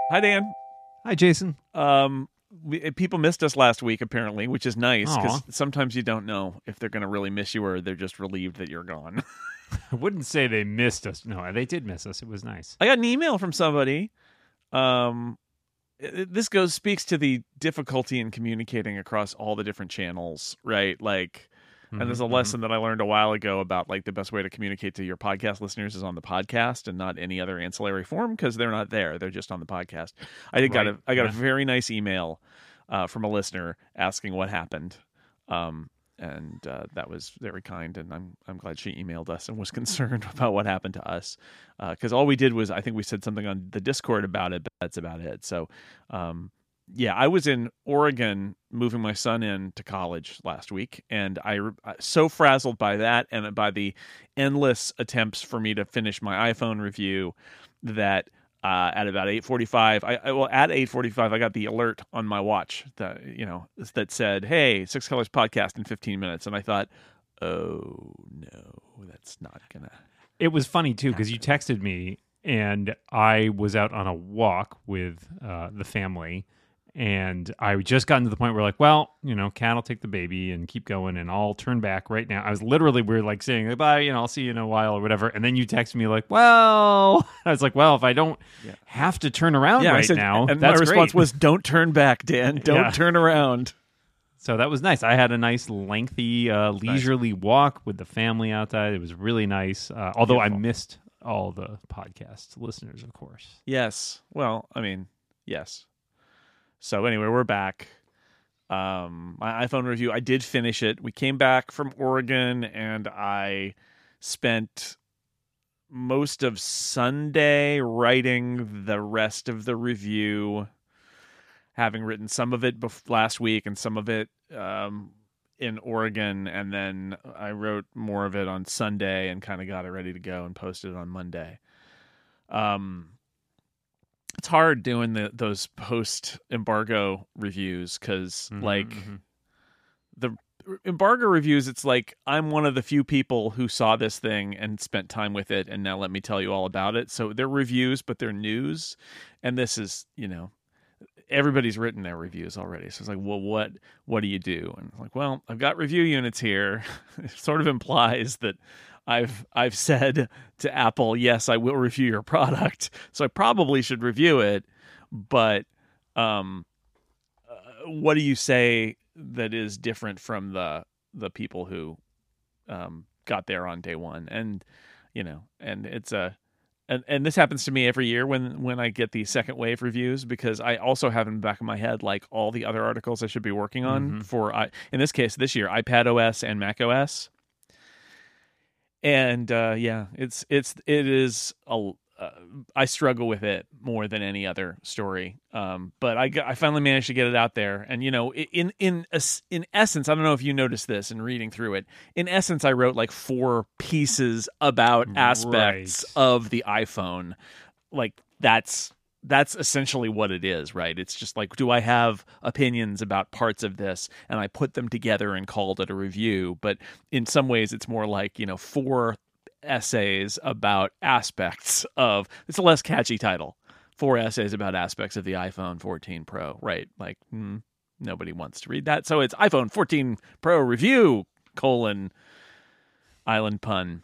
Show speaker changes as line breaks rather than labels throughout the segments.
Hi, Dan.
Hi, Jason.
People missed us last week, apparently, which is nice because
Aw.
sometimes you don't know if they're going to really miss you or they're just relieved that you're gone.
I wouldn't say they missed us. No, they did miss us. It was nice.
I got an email from somebody. Um, this speaks to the difficulty in communicating across all the different channels, right? Like, and there's a lesson that I learned a while ago about like the best way to communicate to your podcast listeners is on the podcast and not any other ancillary form because they're not there; they're just on the podcast. I got a very nice email from a listener asking what happened. And that was very kind, and I'm glad she emailed us and was concerned about what happened to us, because all we did was I think we said something on the Discord about it, but that's about it. So, yeah, I was in Oregon moving my son into college last week, and I so frazzled by that and by the endless attempts for me to finish my iPhone review that. At about 8:45, at 8:45, I got the alert on my watch that said, "Hey, Six Colors podcast in 15 minutes," and I thought, "Oh no, that's not gonna."
It was funny too because you texted me, and I was out on a walk with the family, and I just gotten to the point where like, well, Kat will take the baby and keep going, and I'll turn back right now. We were like saying goodbye, I'll see you in a while or whatever, and then you text me like, well, I was like, well, if I don't have to turn around now,
and
that's
my response
great.
was, "Don't turn back, Dan. Don't turn around."
So that was nice. I had a nice, lengthy, leisurely walk with the family outside. It was really nice. Although I missed all the podcast listeners, of course.
Yes. Well, I mean, yes. So anyway, we're back. My iPhone review, I did finish it. We came back from Oregon, and I spent most of Sunday writing the rest of the review, having written some of it last week and some of it in Oregon, and then I wrote more of it on Sunday and kind of got it ready to go and posted it on Monday. It's hard doing those post-embargo reviews because, the embargo reviews, it's like I'm one of the few people who saw this thing and spent time with it, and now let me tell you all about it. So they're reviews, but they're news, and this is, everybody's written their reviews already. So it's like, well, what do you do? And it's like, well, I've got review units here. It sort of implies that I've said to Apple, yes, I will review your product, so I probably should review it. But what do you say that is different from the people who got there on day one? And and it's and this happens to me every year when I get the second wave reviews, because I also have in the back of my head like all the other articles I should be working on for in this case this year iPad OS and Mac OS. And it is I struggle with it more than any other story. But I finally managed to get it out there, and in essence, I don't know if you noticed this in reading through it. In essence, I wrote like 4 pieces about aspects of the iPhone. Like that's essentially what it is, right? It's just like, do I have opinions about parts of this? And I put them together and called it a review. But in some ways, it's more like, 4 essays about aspects of, it's a less catchy title, 4 essays about aspects of the iPhone 14 Pro, right? Like, nobody wants to read that. So it's iPhone 14 Pro review, island pun.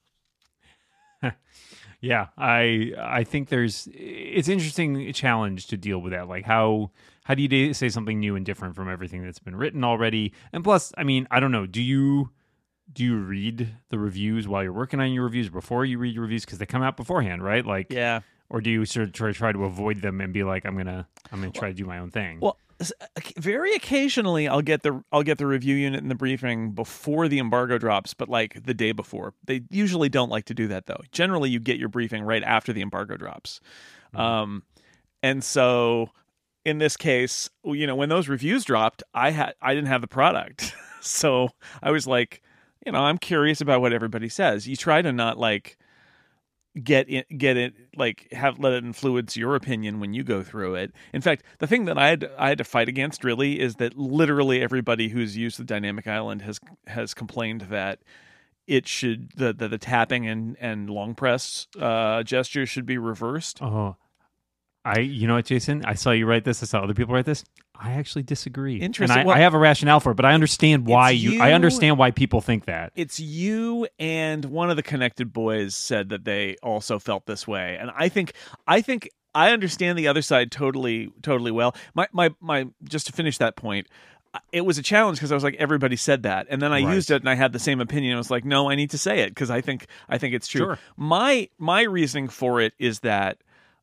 Yeah, I think it's an interesting challenge to deal with that. Like how do you say something new and different from everything that's been written already? And plus, I mean, I don't know. Do you read the reviews while you're working on your reviews, before you read your reviews, because they come out beforehand, right? Like,
yeah.
Or do you sort of try to avoid them and be like, I'm gonna try to do my own thing?
Well, very occasionally I'll get the review unit and the briefing before the embargo drops, but like the day before. They usually don't like to do that though. Generally, you get your briefing right after the embargo drops. And so in this case, when those reviews dropped, I didn't have the product, so I was like, I'm curious about what everybody says. You try to not like get it like let it influence your opinion when you go through it. In fact, the thing that I had to fight against really is that literally everybody who's used the dynamic island has complained that it should the tapping and long press gestures should be reversed.
Oh, You know what, Jason? I saw you write this. I saw other people write this. I actually disagree.
Interesting.
And
Well,
I have a rationale for it, but I understand why I understand why people think that.
It's you and one of the Connected Boys said that they also felt this way, and I think I understand the other side totally well. My just to finish that point. It was a challenge because I was like, everybody said that, and then I used it, and I had the same opinion. I was like, no, I need to say it because I think it's true.
Sure.
My reasoning for it is that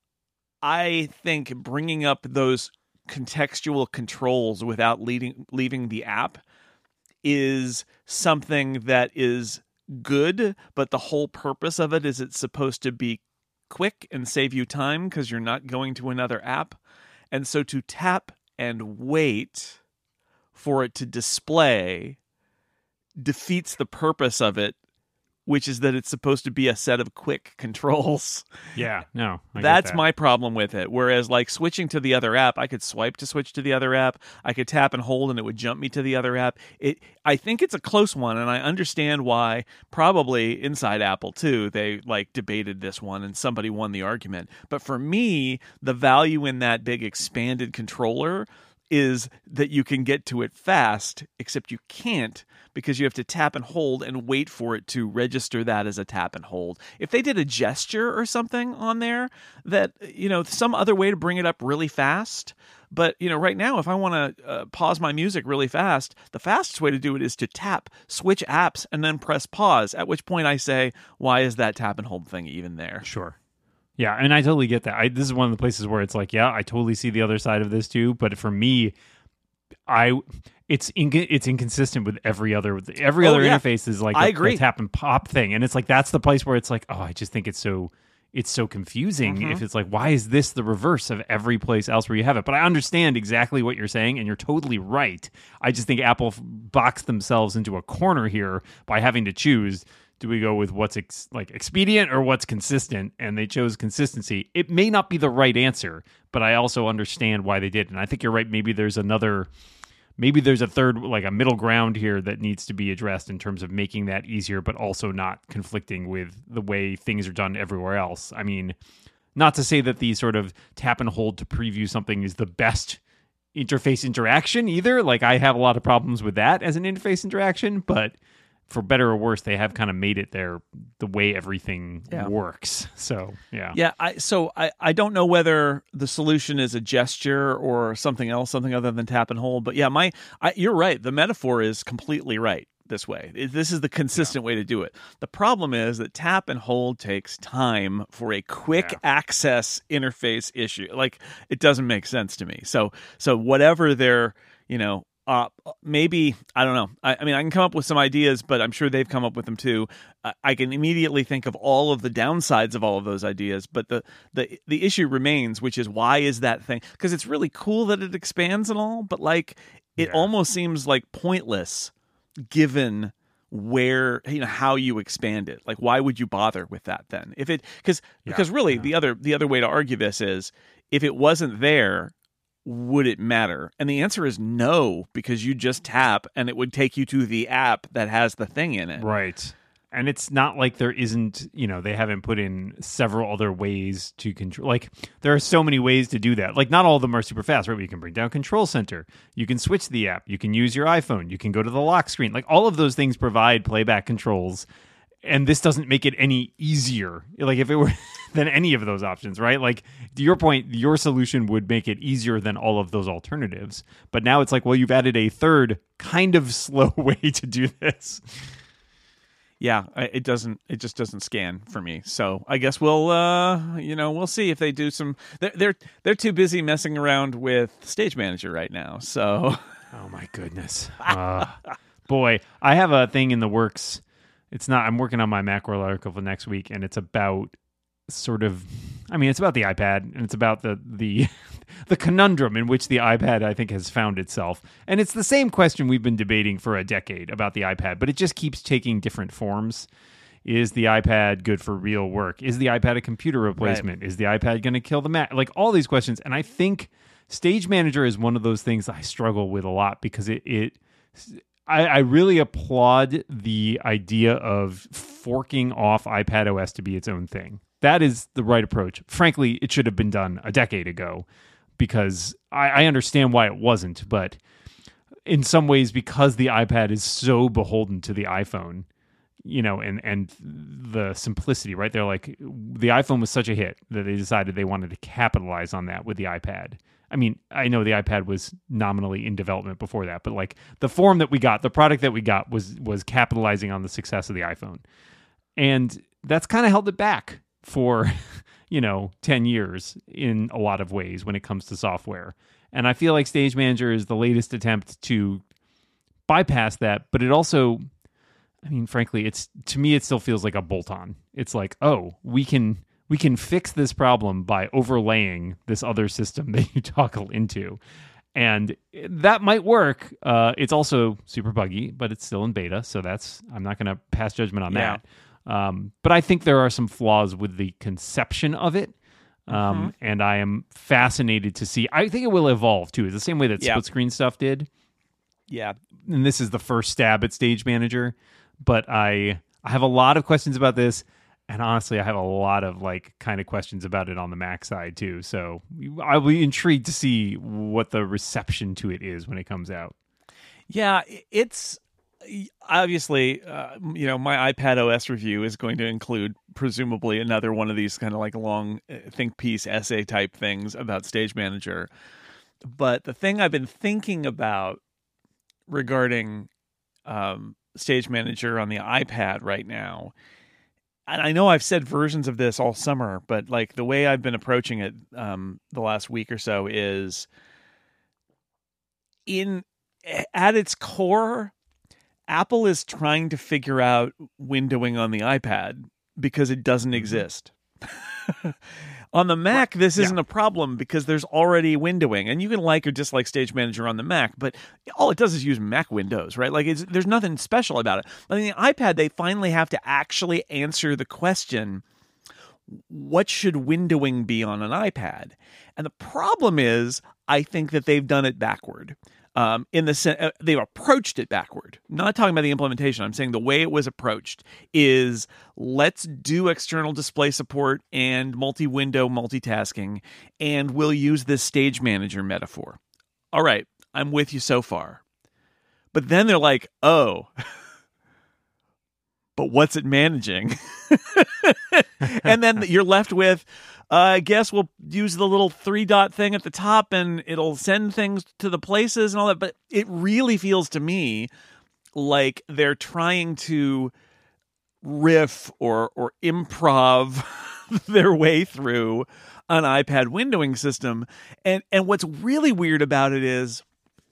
I think bringing up those contextual controls without leaving the app is something that is good, but the whole purpose of it is it's supposed to be quick and save you time because you're not going to another app, and so to tap and wait for it to display defeats the purpose of it, which is that it's supposed to be a set of quick controls.
Yeah, no.
That's my problem with it. Whereas like switching to the other app, I could swipe to switch to the other app. I could tap and hold and it would jump me to the other app. I think it's a close one, and I understand why probably inside Apple too, they like debated this one and somebody won the argument. But for me, the value in that big expanded controller is that you can get to it fast, except you can't because you have to tap and hold and wait for it to register that as a tap and hold. If they did a gesture or something on there that, some other way to bring it up really fast. But, right now, if I want to pause my music really fast, the fastest way to do it is to tap, switch apps, and then press pause, at which point I say, why is that tap and hold thing even there?
Sure. Yeah, and I totally get that. This is one of the places where it's like, yeah, I totally see the other side of this too. But for me, it's inconsistent with every other interface is like
I agree.
The tap and pop thing, and it's like that's the place where it's like, oh, I just think it's so confusing. If it's like, why is this the reverse of every place else where you have it? But I understand exactly what you're saying, and you're totally right. I just think Apple boxed themselves into a corner here by having to choose. Do we go with what's expedient or what's consistent? And they chose consistency. It may not be the right answer, but I also understand why they did. And I think you're right. Maybe there's a third, like a middle ground here that needs to be addressed in terms of making that easier, but also not conflicting with the way things are done everywhere else. I mean, not to say that the sort of tap and hold to preview something is the best interface interaction either. Like I have a lot of problems with that as an interface interaction, but for better or worse, they have kind of made it the way everything works. So, yeah.
Yeah, I don't know whether the solution is a gesture or something else, something other than tap and hold. But yeah, you're right. The metaphor is completely right this way. This is the consistent way to do it. The problem is that tap and hold takes time for a quick access interface issue. Like, it doesn't make sense to me. So whatever they're, maybe, I don't know. I mean, I can come up with some ideas, but I'm sure they've come up with them too. I can immediately think of all of the downsides of all of those ideas, but the issue remains, which is why is that thing? Because it's really cool that it expands and all, but like it almost seems like pointless given where how you expand it. Like, why would you bother with that then? Because really the other way to argue this is if it wasn't there, would it matter? And the answer is no, because you just tap and it would take you to the app that has the thing in it.
Right. And it's not like there isn't, they haven't put in several other ways to control. Like, there are so many ways to do that. Like, not all of them are super fast, right? You can bring down Control Center. You can switch the app. You can use your iPhone. You can go to the lock screen. Like, all of those things provide playback controls. And this doesn't make it any easier. Like, if it were than any of those options, right? Like, to your point, your solution would make it easier than all of those alternatives. But now it's like, well, you've added a third kind of slow way to do this.
Yeah, it just doesn't scan for me. So I guess we'll see if they do some. They're too busy messing around with Stage Manager right now. So,
oh my goodness, boy, I have a thing in the works. I'm working on my Macworld article for next week, and it's about it's about the iPad, and it's about the conundrum in which the iPad, I think, has found itself. And it's the same question we've been debating for a decade about the iPad, but it just keeps taking different forms. Is the iPad good for real work? Is the iPad a computer replacement? Right. Is the iPad going to kill the Mac? Like, all these questions. And I think Stage Manager is one of those things that I struggle with a lot because I really applaud the idea of forking off iPad OS to be its own thing. that is the right approach. Frankly, it should have been done a decade ago, because I understand why it wasn't, but in some ways, because the iPad is so beholden to the iPhone, and the simplicity, right? They're like, the iPhone was such a hit that they decided they wanted to capitalize on that with the iPad. I mean, I know the iPad was nominally in development before that, but like the form that we got, the product that we got was capitalizing on the success of the iPhone. And that's kind of held it back for, 10 years in a lot of ways when it comes to software. And I feel like Stage Manager is the latest attempt to bypass that, but it also, I mean, frankly, to me, it still feels like a bolt-on. It's like, oh, we can fix this problem by overlaying this other system that you toggle into. And that might work. It's also super buggy, but it's still in beta, so I'm not going to pass judgment on that. But I think there are some flaws with the conception of it. And I am fascinated to see. I think it will evolve too. It's the same way that split screen stuff did.
Yeah.
And this is the first stab at Stage Manager. But I have a lot of questions about this. And honestly, I have a lot of kind of questions about it on the Mac side too. So I'll be intrigued to see what the reception to it is when it comes out.
Yeah, it's obviously, my iPad OS review is going to include presumably another one of these kind of long think piece essay type things about Stage Manager. But the thing I've been thinking about regarding Stage Manager on the iPad right now, and I know I've said versions of this all summer, but the way I've been approaching it the last week or so is at its core, Apple is trying to figure out windowing on the iPad because it doesn't exist. On the Mac, this isn't a problem because there's already windowing, and you can like or dislike Stage Manager on the Mac, but all it does is use Mac Windows, right? There's nothing special about it. On the iPad, they finally have to actually answer the question, what should windowing be on an iPad? And the problem is, I think that they've done it backward. In the sense, they've approached it backward. I'm not talking about the implementation. I'm saying the way it was approached is, let's do external display support and multi-window multitasking, and we'll use this Stage Manager metaphor. All right, I'm with you so far. But then they're like, oh, but what's it managing? And then you're left with, I guess we'll use the little 3-dot thing at the top and it'll send things to the places and all that. But it really feels to me like they're trying to riff or improv their way through an iPad windowing system. And what's really weird about it is,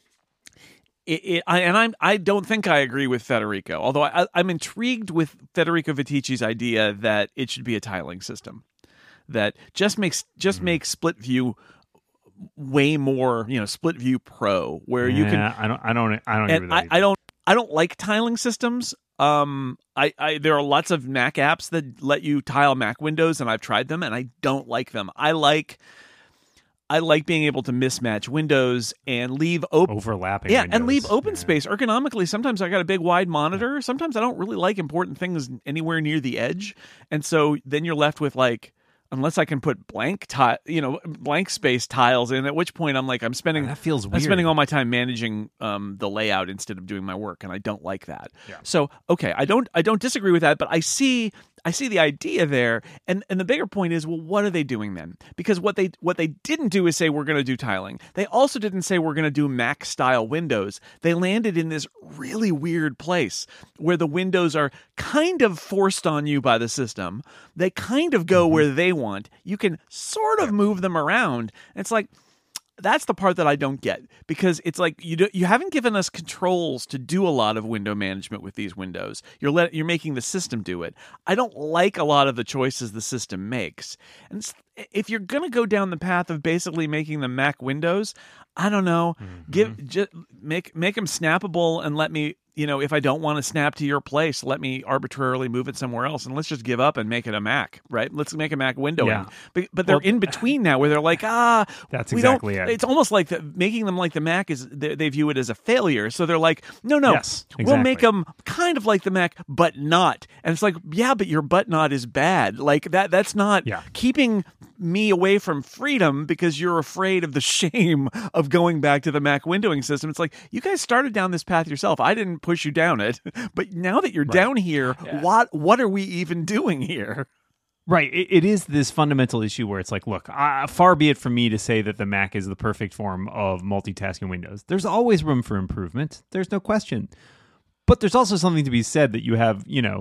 I don't think I agree with Federico, although I'm intrigued with Federico Vitici's idea that it should be a tiling system that just makes split view way more, split view pro, where you can.
I don't agree with that.
I don't like tiling systems. There are lots of Mac apps that let you tile Mac windows, and I've tried them, and I don't like them. I like being able to mismatch windows and leave
overlapping.
Yeah,
windows.
And leave open space ergonomically. Sometimes I got a big wide monitor. Sometimes I don't really like important things anywhere near the edge, and so then you're left with unless I can put blank space tiles in, at which point I'm spending
that feels weird.
I'm spending all my time managing the layout instead of doing my work, and I don't like that.
Yeah.
So okay, I don't disagree with that, but I see the idea there, and the bigger point is, well, what are they doing then? Because what they didn't do is say we're going to do tiling. They also didn't say we're going to do Mac style windows. They landed in this really weird place where the windows are kind of forced on you by the system. They kind of go where they want. You can sort of move them around. It's that's the part that I don't get, because it's you haven't given us controls to do a lot of window management with these windows. You're making the system do it. I don't like a lot of the choices the system makes. And if you're going to go down the path of basically making the Mac windows, I don't know, just make them snappable and let me if I don't want to snap to your place, let me arbitrarily move it somewhere else, and let's just give up and make it a Mac, right? Let's make a Mac windowing.
Yeah.
But they're in between now, where they're like,
that's exactly it.
It's almost like making them like the Mac is they view it as a failure. So they're like, no,
yes, exactly.
we'll make them kind of like the Mac, but not. And it's like, yeah, but your but not is bad. Like that's not keeping me away from freedom because you're afraid of the shame of going back to the Mac windowing system. It's like, you guys started down this path yourself. I didn't push you down it. But now that you're down here, what are we even doing here?
Right. It is this fundamental issue where it's like, look, far be it from me to say that the Mac is the perfect form of multitasking Windows. There's always room for improvement. There's no question. But there's also something to be said that you have,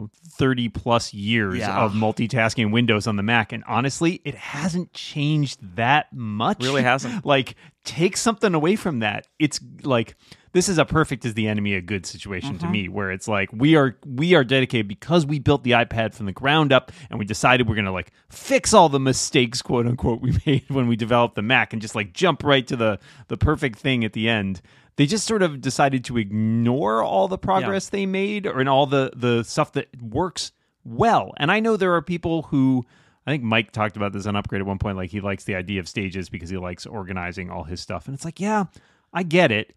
30 plus years of multitasking Windows on the Mac. And honestly, it hasn't changed that much.
Really hasn't.
Like, take something away from that. It's like, this is a perfect is the enemy a good situation to me, where it's like, we are dedicated because we built the iPad from the ground up and we decided we're going to like fix all the mistakes, quote unquote, we made when we developed the Mac and just like jump right to the perfect thing at the end. They just sort of decided to ignore all the progress they made and all the stuff that works well. And I know there are people who, I think Mike talked about this on Upgrade at one point, like he likes the idea of stages because he likes organizing all his stuff. And it's like, yeah, I get it.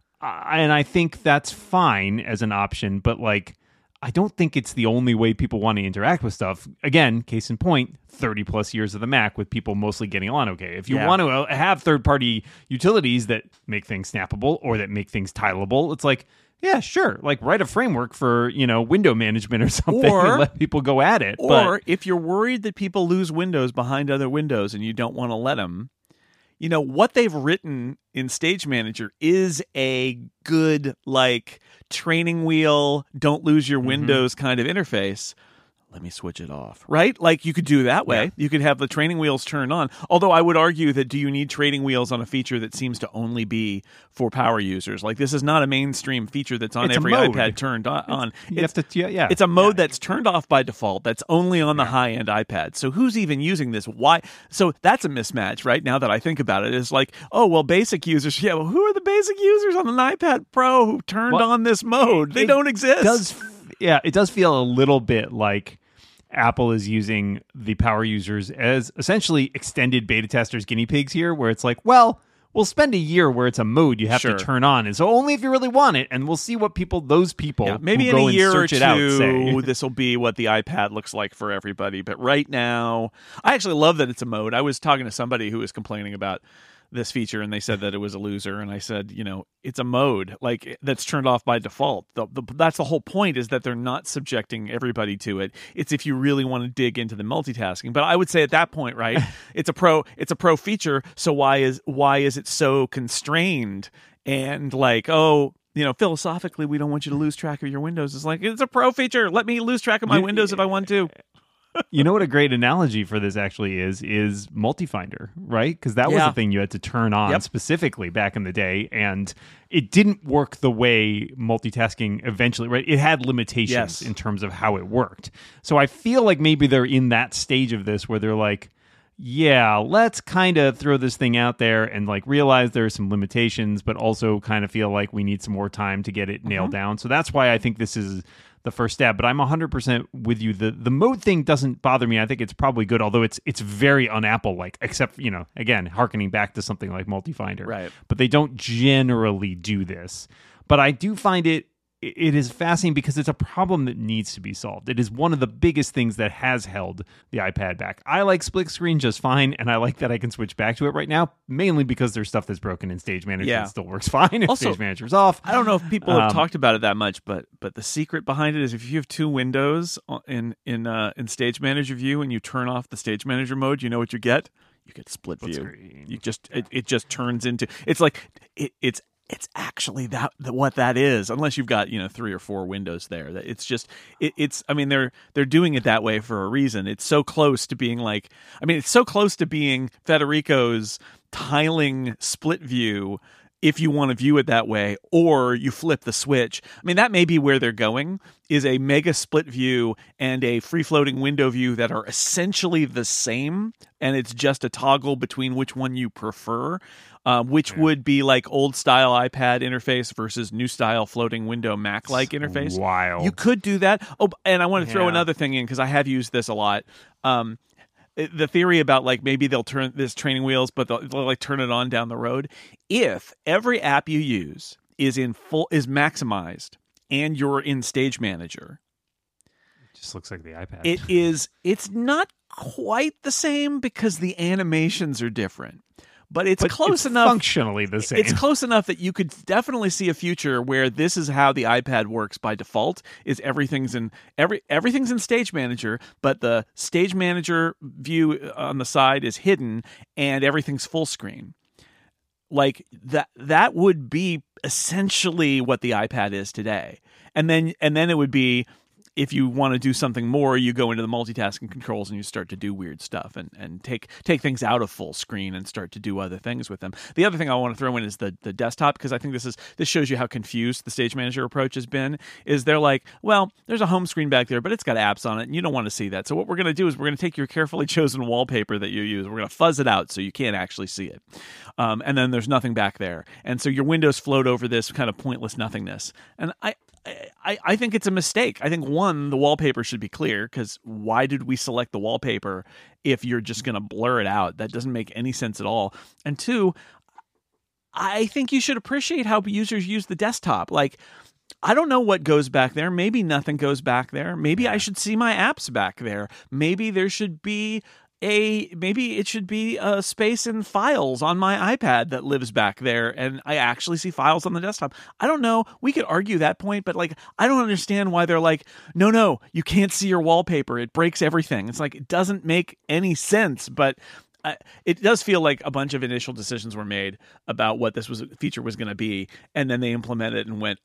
And I think that's fine as an option, but like, I don't think it's the only way people want to interact with stuff. Again, case in point, 30 plus years of the Mac with people mostly getting on okay. If you want to have third-party utilities that make things snappable or that make things tileable, it's like, yeah, sure. Like write a framework for, window management or something and let people go at it.
Or if you're worried that people lose windows behind other windows and you don't want to let them, what they've written in Stage Manager is a good, like, training wheel, don't lose your windows kind of interface. Let me switch it off, right? Like, you could do that way. Yeah. You could have the training wheels turned on. Although I would argue that do you need training wheels on a feature that seems to only be for power users? Like, this is not a mainstream feature that's on every iPad turned on. It's a mode that's turned off by default. That's only on the high-end iPad. So who's even using this? Why? So that's a mismatch, right? Now that I think about it, it's like, oh, well, basic users. Yeah, well, who are the basic users on an iPad Pro who turned on this mode? They don't exist.
It does feel a little bit like Apple is using the power users as essentially extended beta testers, guinea pigs here, where it's like, well, we'll spend a year where it's a mode you have to turn on, and so only if you really want it, and we'll see what those people
maybe
who
in
go
a year
and search
or
it out say.
This will be what the iPad looks like for everybody. But right now, I actually love that it's a mode. I was talking to somebody who was complaining about this feature, and they said that it was a loser, and I said, it's a mode like that's turned off by default. That's the whole point, is that they're not subjecting everybody to it. It's if you really want to dig into the multitasking. But I would say at that point, right, it's a pro feature, so why is it so constrained? And like, philosophically, we don't want you to lose track of your windows. It's like, it's a pro feature. Let me lose track of my windows if I want to.
You know what a great analogy for this actually is Multifinder, right? Because that was the thing you had to turn on specifically back in the day, and it didn't work the way multitasking eventually, right? It had limitations in terms of how it worked. So I feel like maybe they're in that stage of this where they're like, yeah, let's kind of throw this thing out there and like realize there are some limitations, but also kind of feel like we need some more time to get it nailed down. So that's why I think this is the first step. But I'm 100% with you. The mode thing doesn't bother me. I think it's probably good, although it's very un-Apple-like, except, again, hearkening back to something like Multifinder.
Right.
But they don't generally do this. But I do find it is fascinating because it's a problem that needs to be solved. It is one of the biggest things that has held the iPad back. I like split screen just fine, and I like that I can switch back to it right now, mainly because there's stuff that's broken in Stage Manager that still works fine if
also,
Stage Manager's off.
I don't know if people have talked about it that much, but the secret behind it is if you have two windows in Stage Manager view and you turn off the Stage Manager mode, you know what you get? You get split view.
Screen.
You just it just turns into it's actually what that is, unless you've got 3 or 4 windows there. That it's just it's. I mean, they're doing it that way for a reason. It's so close to being it's so close to being Federico's tiling split view if you want to view it that way, or you flip the switch. I mean, that may be where they're going, is a mega split view and a free-floating window view that are essentially the same, and it's just a toggle between which one you prefer, which would be like old-style iPad interface versus new-style floating window Mac-like interface.
Wild.
You could do that. Oh, and I want to throw another thing in, because I have used this a lot. The theory about like maybe they'll turn this training wheels, but they'll like turn it on down the road. If every app you use is maximized and you're in Stage Manager,
it just looks like the iPad.
It's not quite the same because the animations are different. But it's close enough.
Functionally the same.
It's close enough that you could definitely see a future where this is how the iPad works by default: is everything's in Stage Manager, but the Stage Manager view on the side is hidden, and everything's full screen. Like that would be essentially what the iPad is today. And then it would be, if you want to do something more, you go into the multitasking controls and you start to do weird stuff and take things out of full screen and start to do other things with them. The other thing I want to throw in is the desktop, because I think this shows you how confused the Stage Manager approach has been. Is they're like, well, there's a home screen back there, but it's got apps on it, and you don't want to see that. So what we're going to do is we're going to take your carefully chosen wallpaper that you use, we're going to fuzz it out so you can't actually see it. And then there's nothing back there. And so your windows float over this kind of pointless nothingness. And I think it's a mistake. I think, one, the wallpaper should be clear, because why did we select the wallpaper if you're just going to blur it out? That doesn't make any sense at all. And two, I think you should appreciate how users use the desktop. Like, I don't know what goes back there. Maybe nothing goes back there. Maybe I should see my apps back there. Maybe there should be maybe it should be a space in files on my iPad that lives back there, and I actually see files on the desktop. I don't know. We could argue that point, but like, I don't understand why they're like, no, you can't see your wallpaper. It breaks everything. It's like, it doesn't make any sense, but it does feel like a bunch of initial decisions were made about what this feature was going to be, and then they implemented it and went,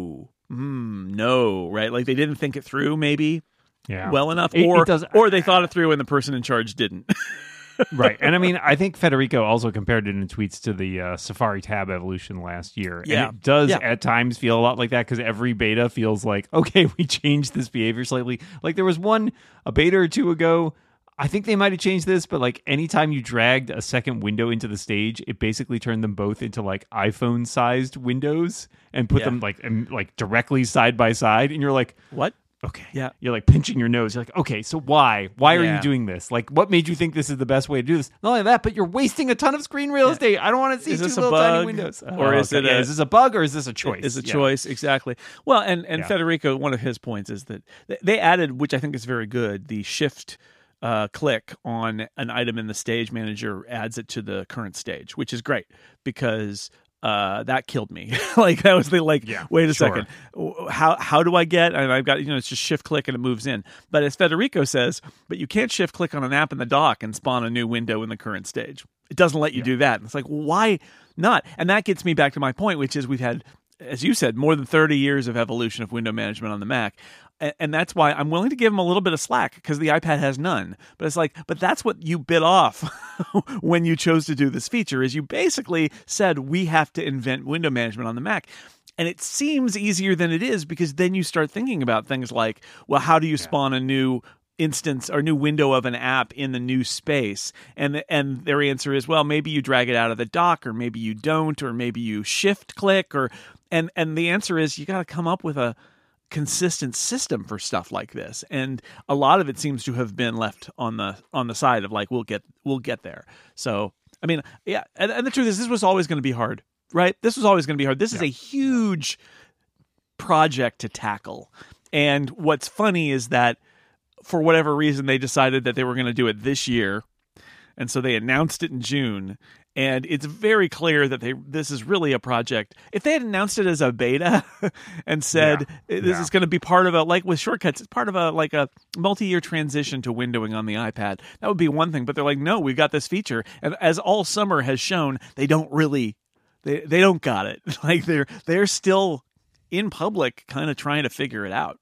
no, right? Like, they didn't think it through, maybe.
Yeah.
Well enough, or they thought it through and the person in charge didn't.
Right. And I mean, I think Federico also compared it in tweets to the Safari tab evolution last year.
Yeah.
And it does at times feel a lot like that, because every beta feels like, okay, we changed this behavior slightly. Like, there was a beta or two ago, I think they might have changed this, but like, anytime you dragged a second window into the stage, it basically turned them both into like iPhone sized windows and put them like directly side by side. And you're like,
what?
Okay.
Yeah.
You're like pinching your nose. You're like, okay, so why? Why are you doing this? Like, what made you think this is the best way to do this? Not only that, but you're wasting a ton of screen real estate. I don't want to see two little tiny windows.
Or is this a bug, or is this a choice?
It's
a choice, exactly. Well, and Federico, one of his points is that they added, which I think is very good, the shift click on an item in the Stage Manager adds it to the current stage, which is great, because that killed me. Like, that was wait a second. How do I get, and I've got, it's just shift click and it moves in. But as Federico says, but you can't shift click on an app in the dock and spawn a new window in the current stage. It doesn't let you do that. And it's like, why not? And that gets me back to my point, which is we've had, as you said, more than 30 years of evolution of window management on the Mac. And that's why I'm willing to give them a little bit of slack, because the iPad has none. But it's like, but that's what you bit off when you chose to do this feature, is you basically said, we have to invent window management on the Mac. And it seems easier than it is, because then you start thinking about things like, well, how do you spawn a new instance or new window of an app in the new space? And their answer is, well, maybe you drag it out of the dock, or maybe you don't, or maybe you shift click, and the answer is, you got to come up with a consistent system for stuff like this. And a lot of it seems to have been left on the side of like, we'll get there. So, I mean, and the truth is, this was always going to be hard, right? This was always going to be hard. This is a huge project to tackle. And what's funny is that, for whatever reason, they decided that they were going to do it this year. And so they announced it in June. And it's very clear that this is really a project. If they had announced it as a beta and said this is going to be part of like with Shortcuts, it's part of a multi-year transition to windowing on the iPad, that would be one thing. But they're like, no, we've got this feature, and as all summer has shown, they don't really, they don't got it. Like, they're still in public, kind of trying to figure it out.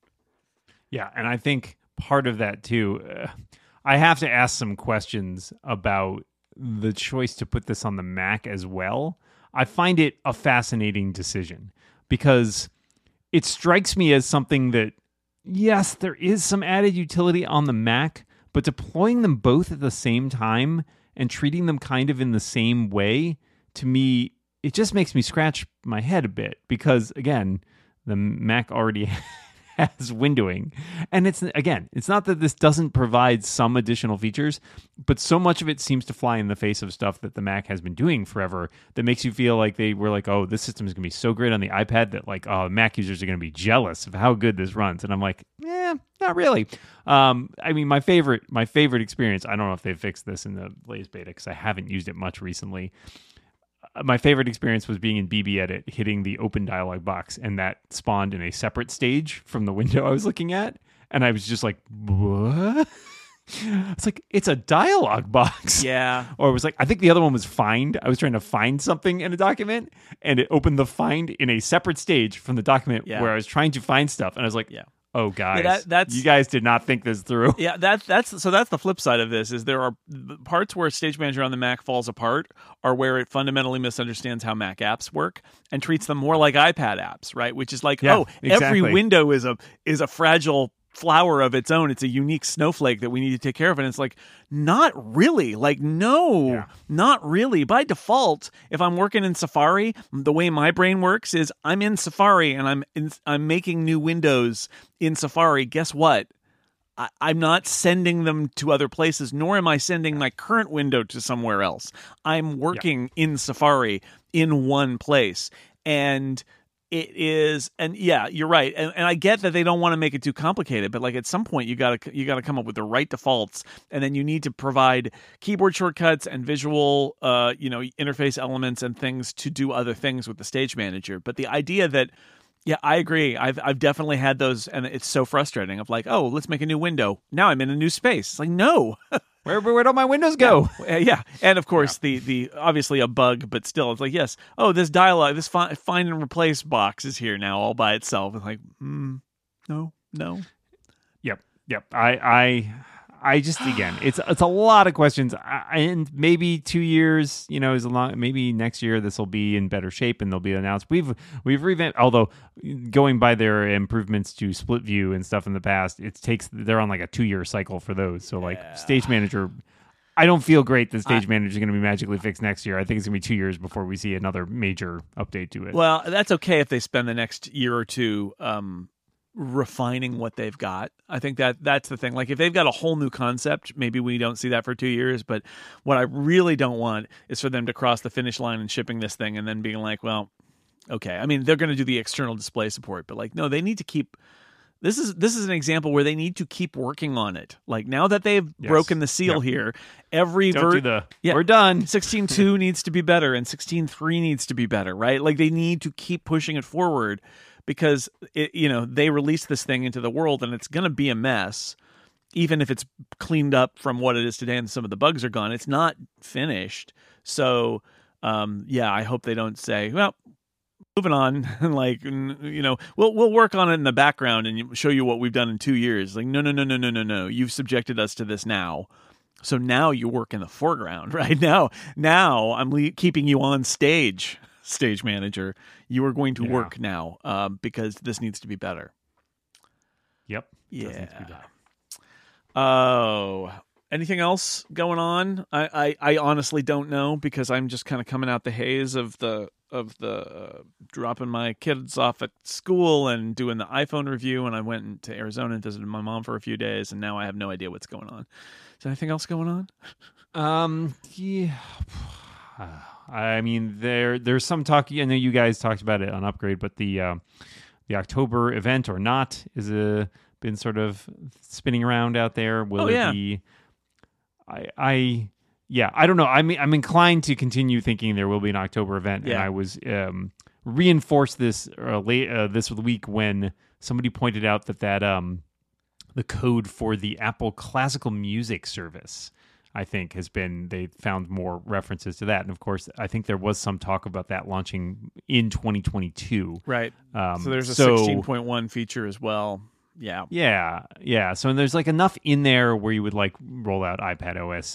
Yeah, and I think part of that too, I have to ask some questions about the choice to put this on the Mac as well. I find it a fascinating decision because it strikes me as something that, yes, there is some added utility on the Mac, but deploying them both at the same time and treating them kind of in the same way, to me, it just makes me scratch my head a bit because, again, the Mac already has windowing. And it's not that this doesn't provide some additional features, but so much of it seems to fly in the face of stuff that the Mac has been doing forever that makes you feel like they were like, oh, this system is going to be so great on the iPad that like, oh, Mac users are going to be jealous of how good this runs. And I'm like, not really. I mean, my favorite experience, I don't know if they've fixed this in the latest beta because I haven't used it much recently. My favorite experience was being in BB Edit, hitting the open dialog box, and that spawned in a separate stage from the window I was looking at. And I was just like, what? It's like, it's a dialog box.
Yeah.
Or it was like, I think the other one was find. I was trying to find something in a document, and it opened the find in a separate stage from the document where I was trying to find stuff. And I was like, oh, guys, you guys did not think this through.
Yeah, that's the flip side of this. Is there are parts where Stage Manager on the Mac falls apart, or where it fundamentally misunderstands how Mac apps work and treats them more like iPad apps, right? Which is like, every window is a fragile flower of its own. It's a unique snowflake that we need to take care of. And it's like, not really. Like, no, not really. By default, if I'm working in Safari, the way my brain works is I'm in Safari and I'm making new windows in Safari. Guess what? I'm not sending them to other places, nor am I sending my current window to somewhere else. I'm working in Safari in one place. And it is, and you're right, and I get that they don't want to make it too complicated, but like at some point you gotta come up with the right defaults, and then you need to provide keyboard shortcuts and visual, interface elements and things to do other things with the Stage Manager. But the idea that, I agree, I've definitely had those, and it's so frustrating. Of like, oh, let's make a new window. Now I'm in a new space. It's like, no.
Where'd all my windows go?
Yeah. And of course, the obviously a bug, but still, it's like, yes. Oh, this dialogue, this find and replace box is here now all by itself. It's like, no.
Yep. I just, again, it's a lot of questions, and maybe 2 years, is a long. Maybe next year this will be in better shape and they'll be announced. We've revamped, although going by their improvements to split view and stuff in the past, they're on like a 2-year cycle for those. So like Stage Manager, I don't feel great that Stage Manager is going to be magically fixed next year. I think it's going to be 2 years before we see another major update to it.
Well, that's okay if they spend the next year or two refining what they've got. I think that's the thing. Like if they've got a whole new concept, maybe we don't see that for 2 years. But what I really don't want is for them to cross the finish line and shipping this thing and then being like, well, okay. I mean, they're going to do the external display support, but like, no, they need to keep. This is an example where they need to keep working on it. Like now that they've broken the seal here, every
we're done.
16.2 needs to be better and 16.3 needs to be better, right? Like they need to keep pushing it forward. Because they release this thing into the world and it's going to be a mess, even if it's cleaned up from what it is today and some of the bugs are gone. It's not finished. So, I hope they don't say, well, moving on. Like, we'll work on it in the background and show you what we've done in 2 years. Like, no. You've subjected us to this now. So now you work in the foreground, right? Now I'm keeping you on stage. Stage Manager, you are going to work now because this needs to be better.
Yep.
Yeah. Oh, anything else going on? I honestly don't know because I'm just kind of coming out the haze of the dropping my kids off at school and doing the iPhone review, and I went to Arizona and visited my mom for a few days, and now I have no idea what's going on. Is there anything else going on?
I mean, there's some talk. I know you guys talked about it on Upgrade, but the October event or not is been sort of spinning around out there. Will it be? I don't know. I'm inclined to continue thinking there will be an October event, and I was reinforced this this week when somebody pointed out that the code for the Apple Classical Music service, I think, they found more references to that. And of course, I think there was some talk about that launching in 2022.
Right. So there's a 16.1 feature as well. Yeah.
Yeah. So there's like enough in there where you would like roll out iPad OS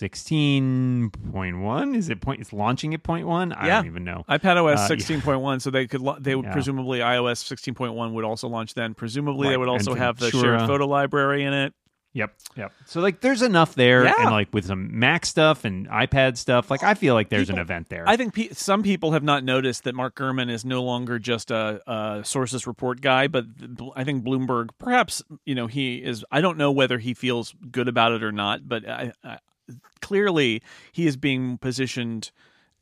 16.1. Is it point? It's launching at point one. I don't even know.
iPad OS 16.1. So they would presumably iOS 16.1 would also launch then. Presumably they would also have the shared photo library in it.
Yep. So like, there's enough there, and like with some Mac stuff and iPad stuff, like I feel like there's an event there.
I think some people have not noticed that Mark Gurman is no longer just a sources report guy, but I think Bloomberg, perhaps, he is. I don't know whether he feels good about it or not, but clearly he is being positioned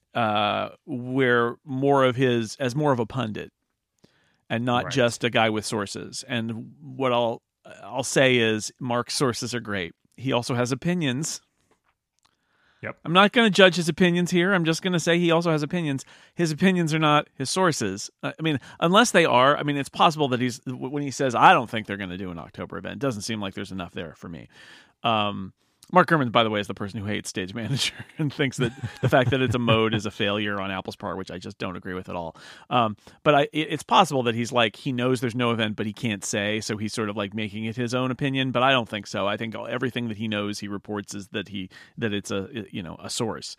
where more of as more of a pundit, and not just a guy with sources. And what I'll say is Mark's sources are great. He also has opinions.
Yep.
I'm not going to judge his opinions here. I'm just going to say he also has opinions. His opinions are not his sources. I mean, unless they are, it's possible that when he says, I don't think they're going to do an October event, it doesn't seem like there's enough there for me. Mark Gurman, by the way, is the person who hates Stage Manager and thinks that the fact that it's a mode is a failure on Apple's part, which I just don't agree with at all. But it's possible that he's like, he knows there's no event, but he can't say, so he's sort of like making it his own opinion. But I don't think so. I think everything that he knows, he reports is that it's a source.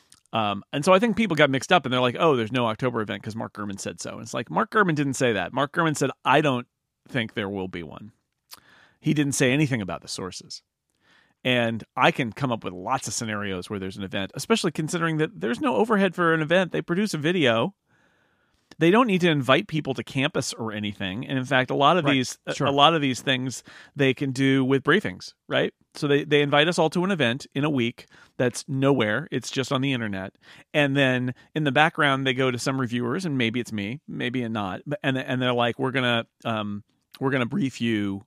And so I think people got mixed up and they're like, oh, there's no October event because Mark Gurman said so. And it's like, Mark Gurman didn't say that. Mark Gurman said, I don't think there will be one. He didn't say anything about the sources. And I can come up with lots of scenarios where there's an event, especially considering that there's no overhead for an event. They produce a video. They don't need to invite people to campus or anything. And in fact, a lot of these things they can do with briefings, right? So they invite us all to an event in a week that's nowhere. It's just on the internet. And then in the background, they go to some reviewers, and maybe it's me, maybe not. And they're like, we're gonna brief you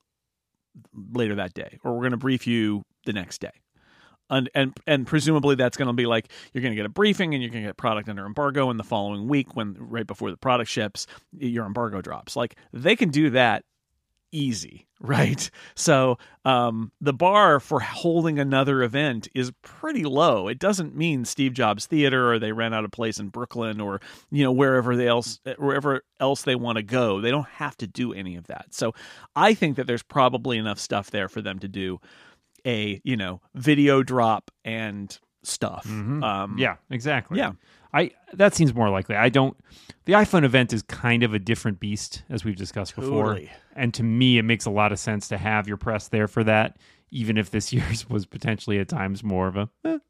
later that day, or we're gonna brief you the next day. And presumably that's going to be like, you're going to get a briefing and you're going to get product under embargo, and the following week, right before the product ships, your embargo drops. Like, they can do that easy, right? So the bar for holding another event is pretty low. It doesn't mean Steve Jobs Theater, or they rent out a place in Brooklyn, or wherever else they want to go. They don't have to do any of that. So I think that there's probably enough stuff there for them to do a video drop and stuff.
Mm-hmm. Yeah, exactly.
Yeah,
that seems more likely. The iPhone event is kind of a different beast, as we've discussed before. And to me, it makes a lot of sense to have your press there for that, even if this year's was potentially at times more of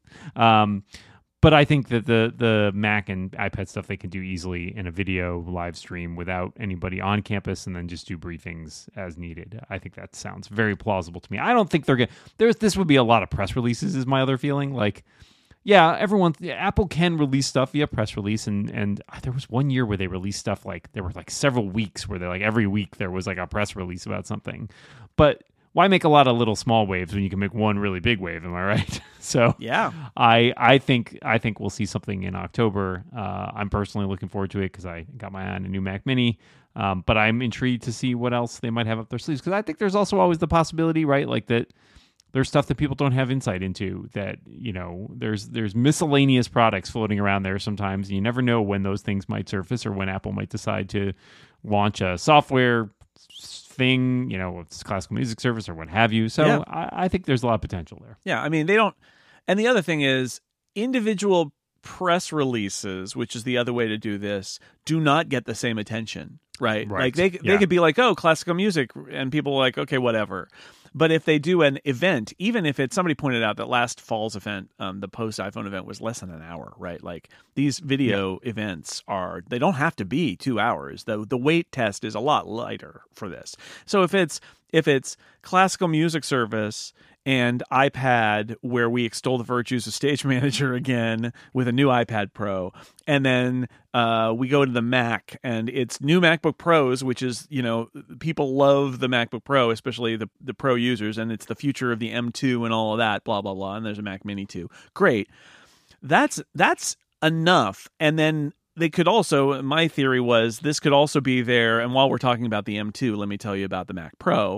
a but I think that the Mac and iPad stuff they can do easily in a video live stream without anybody on campus, and then just do briefings as needed. I think that sounds very plausible to me. I don't think they're going to... This would be a lot of press releases is my other feeling. Like, yeah, Apple can release stuff via press release, and there was one year where they released stuff like, there were like several weeks where they like every week there was like a press release about something. But why make a lot of little small waves when you can make one really big wave? Am I right? So
yeah,
I think we'll see something in October. I'm personally looking forward to it because I got my eye on a new Mac Mini. But I'm intrigued to see what else they might have up their sleeves, because I think there's also always the possibility, right? Like that there's stuff that people don't have insight into, that, there's miscellaneous products floating around there sometimes. And you never know when those things might surface, or when Apple might decide to launch a software thing, with classical music service or what have you. So yeah. I think there's a lot of potential there.
Yeah, they don't. And the other thing is, individual press releases, which is the other way to do this, do not get the same attention, right? Like they could be like, oh, classical music, and people are like, okay, whatever. But if they do an event, even if it's, somebody pointed out that last fall's event, the post iPhone event, was less than an hour, right? Like, these video events they don't have to be 2 hours. The weight test is a lot lighter for this. So if it's classical music service and iPad, where we extol the virtues of Stage Manager again with a new iPad Pro, and then we go to the Mac, and it's new MacBook Pros, which is, people love the MacBook Pro, especially the Pro users, and it's the future of the M2 and all of that, blah, blah, blah, and there's a Mac Mini too. Great. That's enough. And then they could also, my theory was, this could also be there, and while we're talking about the M2, let me tell you about the Mac Pro.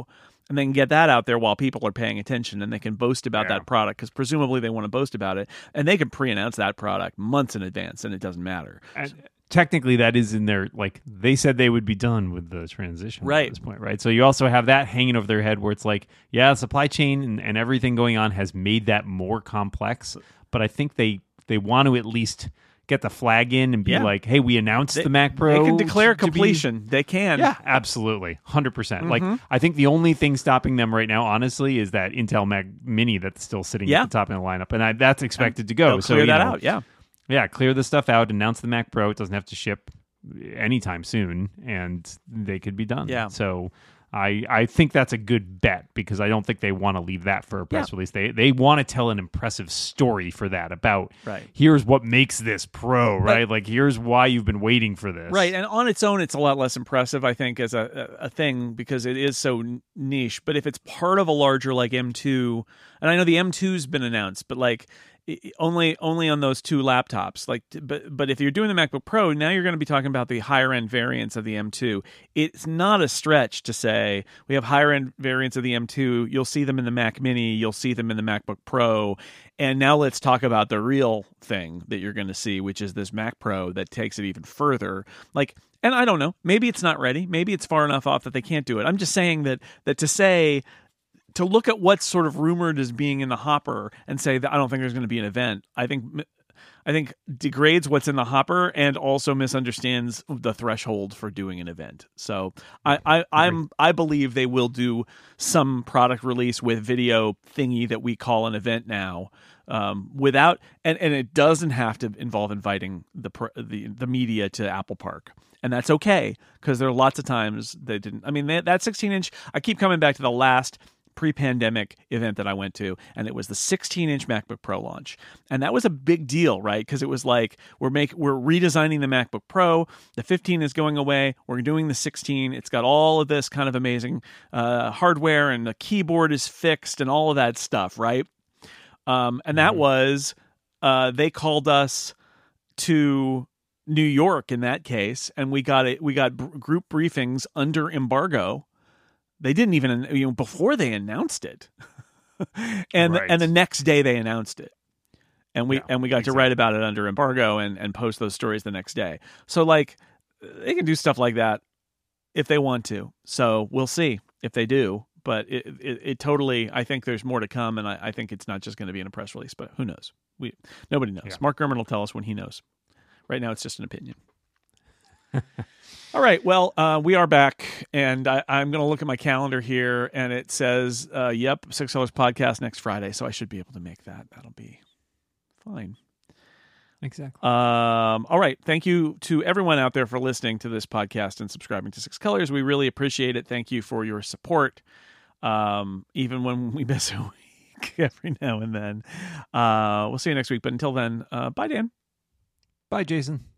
and they can get that out there while people are paying attention, and they can boast about that product because presumably they want to boast about it, and they can pre-announce that product months in advance, and it doesn't matter.
And technically, that is in their, like, they said they would be done with the transition at this point, right? So you also have that hanging over their head where it's like, yeah, supply chain and everything going on has made that more complex, but I think they want to at least get the flag in and be like, hey, we announced the Mac Pro.
They can declare completion. They can.
Yeah, absolutely. 100%. Like, I think the only thing stopping them right now, honestly, is that Intel Mac Mini that's still sitting at the top of the lineup. And that's expected to go.
So clear that out,
Yeah, clear the stuff out, announce the Mac Pro. It doesn't have to ship anytime soon, and they could be done.
Yeah.
So I think that's a good bet because I don't think they want to leave that for a press release. They want to tell an impressive story for that about here's what makes this Pro, right? Like, here's why you've been waiting for this.
Right, and on its own, it's a lot less impressive, I think, as a thing because it is so niche. But if it's part of a larger, like, M2, and I know the M2's been announced, but, like, only on those two laptops. Like, but if you're doing the MacBook Pro, now you're going to be talking about the higher end variants of the M2. It's not a stretch to say we have higher end variants of the M2. You'll see them in the Mac Mini. You'll see them in the MacBook Pro. And now let's talk about the real thing that you're going to see, which is this Mac Pro that takes it even further. Like, and I don't know, maybe it's not ready. Maybe it's far enough off that they can't do it. I'm just saying that to look at what's sort of rumored as being in the hopper and say that I don't think there's going to be an event, I think degrades what's in the hopper and also misunderstands the threshold for doing an event. So I believe they will do some product release with video thingy that we call an event now, without and it doesn't have to involve inviting the media to Apple Park. And that's okay because there are lots of times they didn't. I mean, that 16-inch. I keep coming back to the last pre-pandemic event that I went to, and it was the 16-inch MacBook Pro launch, and that was a big deal, right? Because it was like we're redesigning the MacBook Pro. The 15 is going away. We're doing the 16. It's got all of this kind of amazing hardware, and the keyboard is fixed, and all of that stuff, right? And that was they called us to New York in that case, and we got group briefings under embargo. They didn't even, before they announced it, and the next day they announced it, and we got to write about it under embargo and post those stories the next day. So, like, they can do stuff like that if they want to. So we'll see if they do. But it totally, I think there's more to come, and I think it's not just going to be in a press release. But who knows? Nobody knows. Yeah. Mark Gurman will tell us when he knows. Right now, it's just an opinion. All right. Well, we are back, and I'm going to look at my calendar here, and it says, yep, $6 podcast next Friday, so I should be able to make that. That'll be fine.
Exactly.
All right. Thank you to everyone out there for listening to this podcast and subscribing to Six Colors. We really appreciate it. Thank you for your support, even when we miss a week every now and then. We'll see you next week, but until then, bye, Dan.
Bye, Jason.